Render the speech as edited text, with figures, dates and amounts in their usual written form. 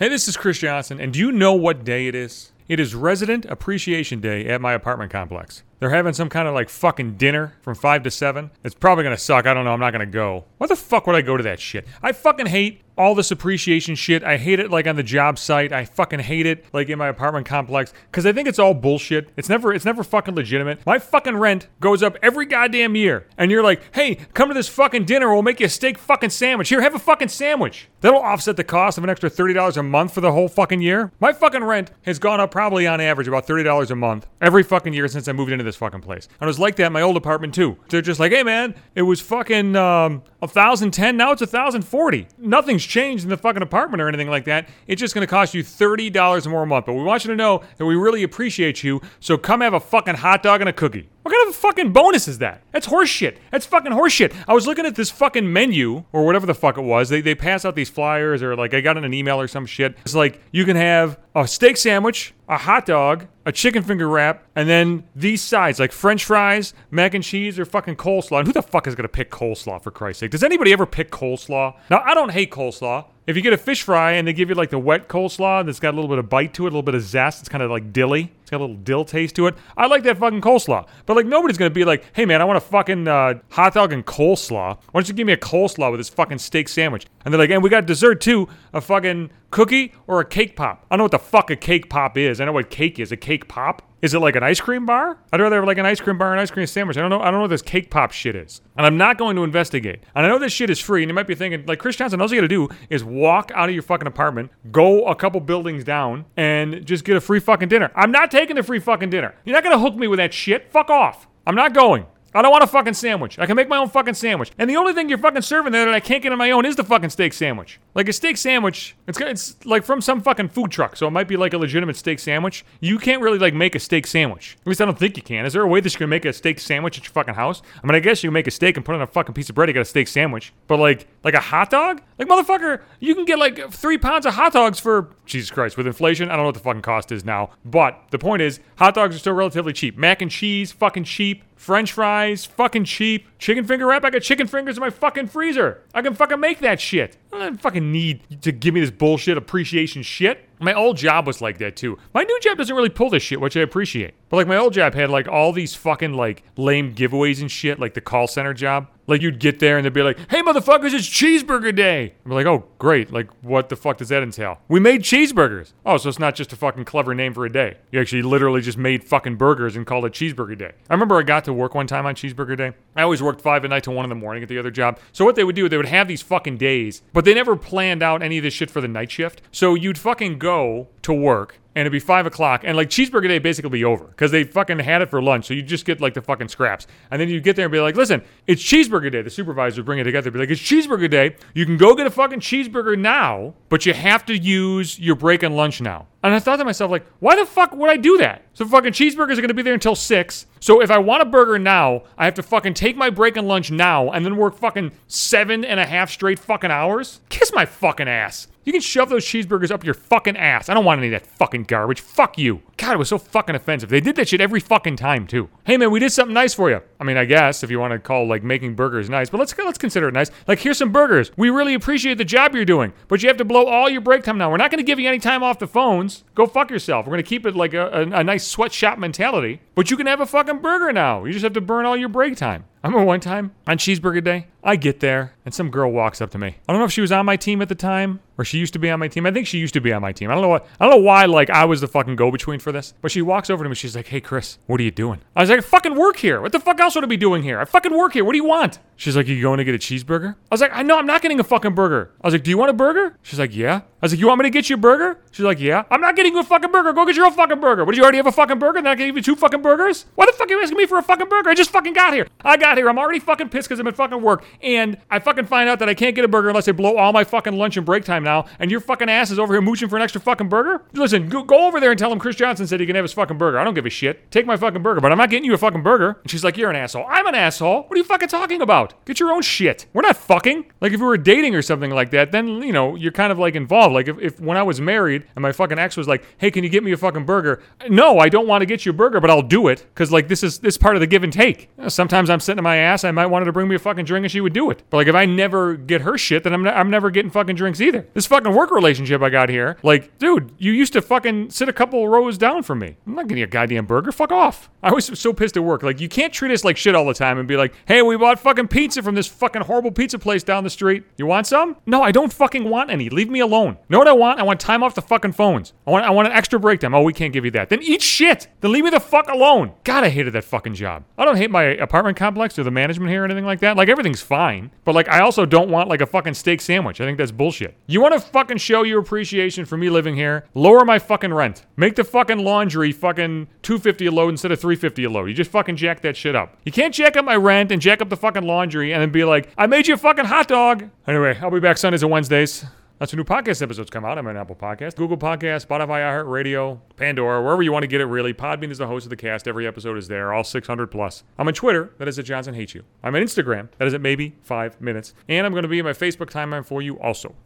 Hey, this is Chris Johnson, and do you know what day it is? It is Resident Appreciation Day at my apartment complex. They're having some kind of like fucking dinner from 5 to 7. It's probably gonna suck. I don't know. I'm not gonna go. Why the fuck would I go to that shit? I fucking hate all this appreciation shit. I hate it like on the job site. I fucking hate it like in my apartment complex because I think it's all bullshit. It's never fucking legitimate. My fucking rent goes up every goddamn year. And you're like, hey, come to this fucking dinner. We'll make you a steak fucking sandwich. Here, have a fucking sandwich. That'll offset the cost of an extra $30 a month for the whole fucking year. My fucking rent has gone up probably on average about $30 a month every fucking year since I moved into this fucking place. And it was like that in my old apartment too. They're just like, hey man, it was fucking $1,010, now it's $1,040. Nothing's changed in the fucking apartment or anything like that. It's just gonna cost you $30 more a month. But we want you to know that we really appreciate you, so come have a fucking hot dog and a cookie. What kind of a fucking bonus is that? That's horseshit. That's fucking horseshit. I was looking at this fucking menu, or whatever the fuck it was. They pass out these flyers, or like I got in an email or some shit. It's like, you can have a steak sandwich, a hot dog, a chicken finger wrap, and then these sides, like french fries, mac and cheese, or fucking coleslaw. And who the fuck is gonna pick coleslaw, for Christ's sake? Does anybody ever pick coleslaw? Now, I don't hate coleslaw. If you get a fish fry and they give you like the wet coleslaw that's got a little bit of bite to it, a little bit of zest, it's kind of like dilly. It's got a little dill taste to it. I like that fucking coleslaw. But like nobody's going to be like, hey man, I want a fucking hot dog and coleslaw. Why don't you give me a coleslaw with this fucking steak sandwich? And they're like, and we got dessert too, a fucking cookie or a cake pop. I don't know what the fuck a cake pop is. I know what cake is. A cake pop? Is it like an ice cream bar? I'd rather have like an ice cream bar and an ice cream sandwich. I don't know what this cake pop shit is. And I'm not going to investigate. And I know this shit is free, and you might be thinking, like, Chris Johnson, all you gotta do is walk out of your fucking apartment, go a couple buildings down, and just get a free fucking dinner. I'm not taking the free fucking dinner. You're not gonna hook me with that shit. Fuck off. I'm not going. I don't want a fucking sandwich. I can make my own fucking sandwich. And the only thing you're fucking serving there that I can't get on my own is the fucking steak sandwich. Like a steak sandwich, it's like from some fucking food truck, so it might be like a legitimate steak sandwich. You can't really like make a steak sandwich. At least I don't think you can. Is there a way that you can make a steak sandwich at your fucking house? I mean, I guess you can make a steak and put it on a fucking piece of bread, you got a steak sandwich. But like a hot dog? Like, motherfucker, you can get like 3 pounds of hot dogs for, Jesus Christ, with inflation, I don't know what the fucking cost is now. But the point is, hot dogs are still relatively cheap. Mac and cheese, fucking cheap. French fries, fucking cheap. Chicken finger wrap, I got chicken fingers in my fucking freezer. I can fucking make that shit. I don't fucking need to give me this bullshit appreciation shit. My old job was like that too. My new job doesn't really pull this shit, which I appreciate. But like my old job had like all these fucking like lame giveaways and shit, like the call center job. Like you'd get there and they'd be like, hey motherfuckers, it's cheeseburger day. I'm like, oh great, like what the fuck does that entail? We made cheeseburgers. Oh, so it's not just a fucking clever name for a day. You actually literally just made fucking burgers and called it cheeseburger day. I remember I got to work one time on cheeseburger day. I always worked 5 at night to 1 in the morning at the other job. So what they would do, they would have these fucking days, but they never planned out any of this shit for the night shift. So you'd fucking go to work and it'd be 5 o'clock, and like cheeseburger day basically be over because they fucking had it for lunch, so you just get like the fucking scraps. And then you get there and be like, listen, it's cheeseburger day. The supervisor would bring it together, be like, it's cheeseburger day. You can go get a fucking cheeseburger now, but you have to use your break and lunch now. And I thought to myself, like, why the fuck would I do that? So fucking cheeseburgers are gonna be there until 6. So if I want a burger now, I have to fucking take my break and lunch now and then work fucking 7.5 straight fucking hours? Kiss my fucking ass. You can shove those cheeseburgers up your fucking ass. I don't want any of that fucking garbage. Fuck you. God, it was so fucking offensive. They did that shit every fucking time, too. Hey, man, we did something nice for you. I mean, I guess, if you want to call, like, making burgers nice. But let's consider it nice. Like, here's some burgers. We really appreciate the job you're doing. But you have to blow all your break time now. We're not going to give you any time off the phones. Go fuck yourself. We're going to keep it like a nice sweatshop mentality. But you can have a fucking burger now. You just have to burn all your break time. I remember one time on cheeseburger day, I get there and some girl walks up to me. I don't know if she was on my team at the time or she used to be on my team. I think she used to be on my team. I don't know why like I was the fucking go-between for this. But she walks over to me. She's like, hey Chris, what are you doing? I was like, I fucking work here. What the fuck else would I be doing here? I fucking work here. What do you want? She's like, you going to get a cheeseburger? I was like, I know I'm not getting a fucking burger. I was like, do you want a burger? She's like, yeah. I was like, you want me to get you a burger? She's like, yeah. I'm not getting you a fucking burger. Go get your own fucking burger. What, did you already have a fucking burger? Then I can give you 2 fucking burgers? Why the fuck are you asking me for a fucking burger? I just fucking got here. I got here. I'm already fucking pissed because I'm at fucking work. And I fucking find out that I can't get a burger unless I blow all my fucking lunch and break time now. And your fucking ass is over here mooching for an extra fucking burger? Listen, go over there and tell him Chris Johnson said he can have his fucking burger. I don't give a shit. Take my fucking burger, but I'm not getting you a fucking burger. And she's like, you're an asshole. I'm an asshole. What are you fucking talking about? Get your own shit. We're not fucking. Like if we were dating or something like that, then, you know, you're kind of like involved. Like if when I was married married, and my fucking ex was like, hey, can you get me a fucking burger? No, I don't want to get you a burger, but I'll do it. Because, like, this is part of the give and take. Sometimes I'm sitting in my ass, I might want her to bring me a fucking drink and she would do it. But, like, if I never get her shit, then I'm never getting fucking drinks either. This fucking work relationship I got here, like, dude, you used to fucking sit a couple rows down from me. I'm not getting you a goddamn burger. Fuck off. I was so pissed at work. Like, you can't treat us like shit all the time and be like, hey, we bought fucking pizza from this fucking horrible pizza place down the street. You want some? No, I don't fucking want any. Leave me alone. Know what I want? I want time off the fucking phones. I want an extra break time. Oh, we can't give you that. Then eat shit. Then leave me the fuck alone. God, I hated that fucking job. I don't hate my apartment complex or the management here or anything like that. Like, everything's fine. But, like, I also don't want, like, a fucking steak sandwich. I think that's bullshit. You want to fucking show your appreciation for me living here? Lower my fucking rent. Make the fucking laundry fucking $250 a load instead of $350 a load. You just fucking jack that shit up. You can't jack up my rent and jack up the fucking laundry and then be like, I made you a fucking hot dog. Anyway, I'll be back Sundays and Wednesdays. That's when new podcast episodes come out. I'm on Apple Podcasts, Google Podcasts, Spotify, iHeartRadio, Pandora, wherever you want to get it, really. Podbean is the host of the cast. Every episode is there, all 600 plus. I'm on Twitter. That is at Johnson Hates You. I'm on Instagram. That is at maybe 5 minutes. And I'm going to be in my Facebook timeline for you also.